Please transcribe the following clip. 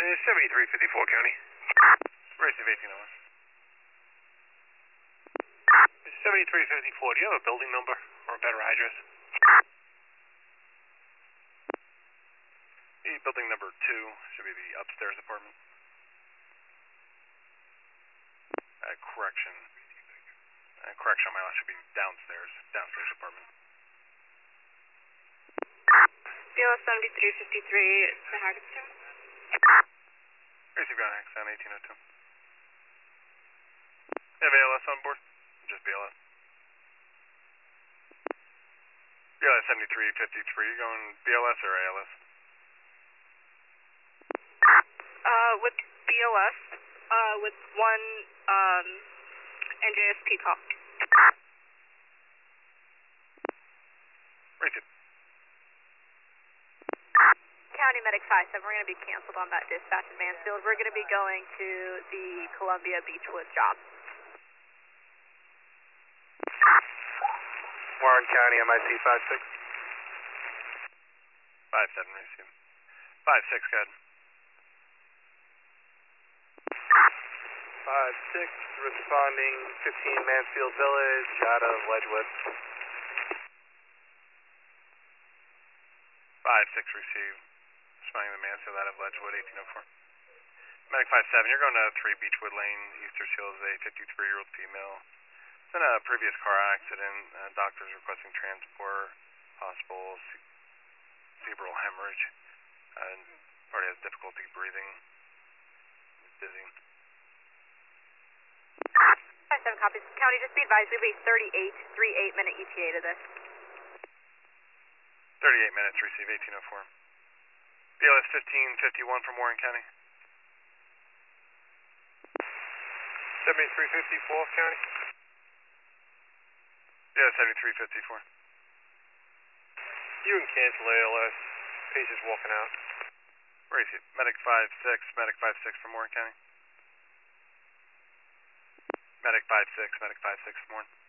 It's 7354 County. Receive 1801. It's 7354. Do you have a building number or a better address? Building number 2 should be the upstairs apartment. Correction on my last should be downstairs apartment. BLS 7353, the Hackettstown. Receive ground Hackettstown 1802. You have ALS on board? Just BLS. BLS 7353, going BLS or ALS? With BLS, with one, NJSP call. Receive. County Medic 57, we're going to be canceled on that dispatch in Mansfield. We're going to be going to the Columbia Beechwood job. Warren County, MIC 56. 57, receive. 56, go ahead. 56, responding 15 Mansfield Village out of Ledgewood. 56, receive. Responding to Mansfield out of Ledgewood, 1804. Medic 57, you're going to 3 Beechwood Lane, Easter Seals, a 53-year-old female. It's in a previous car accident. Doctors requesting transport, possible cerebral hemorrhage. Already has difficulty breathing. Dizzy. 57 copies. County, just be advised, we have a 38-minute ETA to this. 38 minutes, receive 1804. BLS 1551 from Warren County. 7354 County. Yeah, 7354. You can cancel ALS. Patient's walking out. Receive. Medic 56 from Warren County. Medic 56 from Warren.